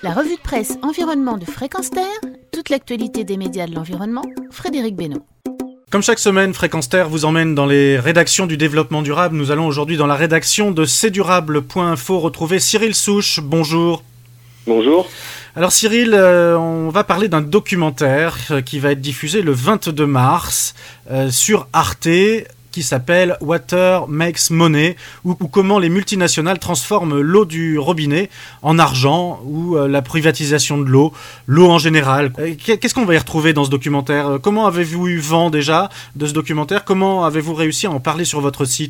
La revue de presse Environnement de Fréquence Terre, toute l'actualité des médias de l'environnement, Frédéric Benoît. Comme chaque semaine, Fréquence Terre vous emmène dans les rédactions du développement durable. Nous allons aujourd'hui dans la rédaction de cdurable.info retrouver Cyril Souche. Bonjour. Bonjour. Alors Cyril, on va parler d'un documentaire qui va être diffusé le 22 mars sur Arte, qui s'appelle Water Makes Money, ou comment les multinationales transforment l'eau du robinet en argent, ou la privatisation de l'eau en général. Qu'est-ce qu'on va y retrouver dans ce documentaire ? Comment avez-vous eu vent déjà de ce documentaire ? Comment avez-vous réussi à en parler sur votre site ?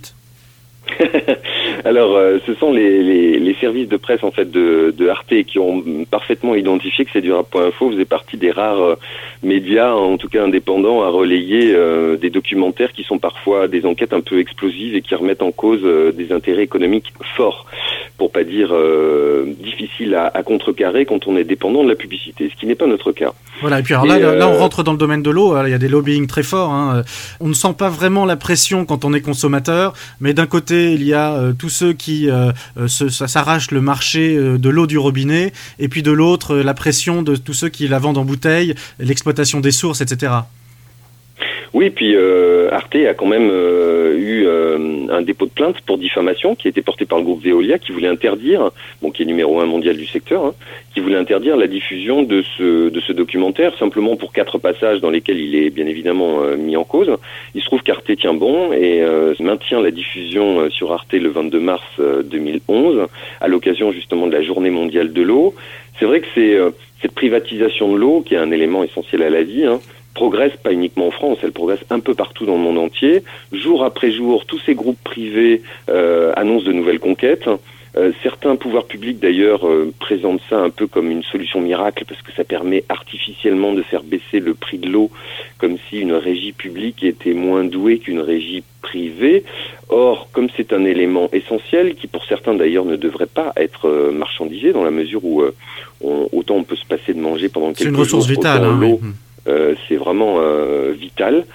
Alors, ce sont les services de presse en fait de Arte qui ont parfaitement identifié que cdurable.info faisait partie des rares médias, en tout cas indépendants, à relayer des documentaires qui sont parfois des enquêtes un peu explosives et qui remettent en cause des intérêts économiques forts, pour pas dire difficiles à contrecarrer quand on est dépendant de la publicité, ce qui n'est pas notre cas. Voilà, et puis alors là on rentre dans le domaine de l'eau, il y a des lobbying très forts, hein. On ne sent pas vraiment la pression quand on est consommateur, mais d'un côté il y a tous ceux qui s'arrachent le marché de l'eau du robinet, et puis de l'autre la pression de tous ceux qui la vendent en bouteille, l'exploitation des sources, etc. Oui, puis Arte a quand même eu un dépôt de plainte pour diffamation qui a été porté par le groupe Veolia, qui voulait interdire, qui est numéro 1 mondial du secteur, qui voulait interdire la diffusion de ce documentaire, simplement pour 4 passages dans lesquels il est bien évidemment mis en cause. Il se trouve qu'Arte tient bon et maintient la diffusion sur Arte le 22 mars 2011, à l'occasion justement de la Journée mondiale de l'eau. C'est vrai que cette privatisation de l'eau, qui est un élément essentiel à la vie, progresse pas uniquement en France, elle progresse un peu partout dans le monde entier. Jour après jour, tous ces groupes privés annoncent de nouvelles conquêtes. Certains pouvoirs publics d'ailleurs présentent ça un peu comme une solution miracle parce que ça permet artificiellement de faire baisser le prix de l'eau, comme si une régie publique était moins douée qu'une régie privée. Or, comme c'est un élément essentiel qui pour certains d'ailleurs ne devrait pas être marchandisé, dans la mesure où autant on peut se passer de manger pendant quelques jours. C'est une ressource vitale, l'eau, c'est vraiment vital.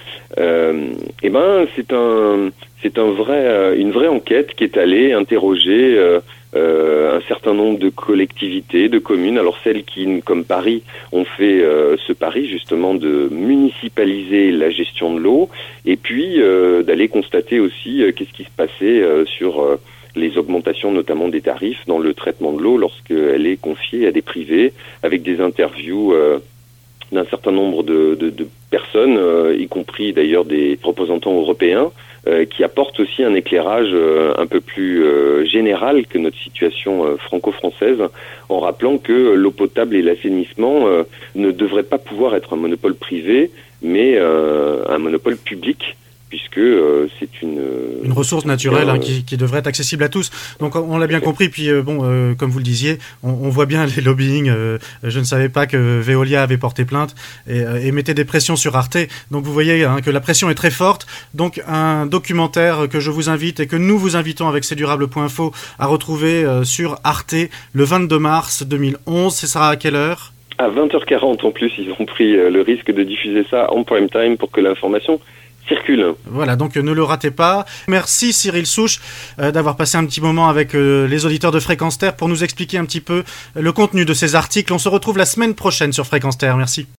C'est une vraie enquête qui est allée interroger un certain nombre de collectivités, de communes. Alors celles qui, comme Paris, ont fait ce pari justement de municipaliser la gestion de l'eau, et puis d'aller constater aussi qu'est-ce qui se passait sur les augmentations notamment des tarifs dans le traitement de l'eau lorsqu'elle est confiée à des privés, avec des interviews d'un certain nombre de personnes, y compris d'ailleurs des représentants européens, qui apportent aussi un éclairage un peu plus général que notre situation franco-française, en rappelant que l'eau potable et l'assainissement ne devraient pas pouvoir être un monopole privé, mais un monopole public, puisque c'est une ressource naturelle qui devrait être accessible à tous. Donc on l'a bien compris, puis comme vous le disiez, on voit bien les lobbying. Je ne savais pas que Veolia avait porté plainte et mettait des pressions sur Arte. Donc vous voyez que la pression est très forte. Donc un documentaire que je vous invite et que nous vous invitons avec cdurable.info à retrouver sur Arte le 22 mars 2011. Ce sera à quelle heure ? À 20h40 en plus, ils ont pris le risque de diffuser ça en prime time pour que l'information circule. Voilà, donc ne le ratez pas. Merci Cyril Souche d'avoir passé un petit moment avec les auditeurs de Fréquence Terre pour nous expliquer un petit peu le contenu de ces articles. On se retrouve la semaine prochaine sur Fréquence Terre. Merci.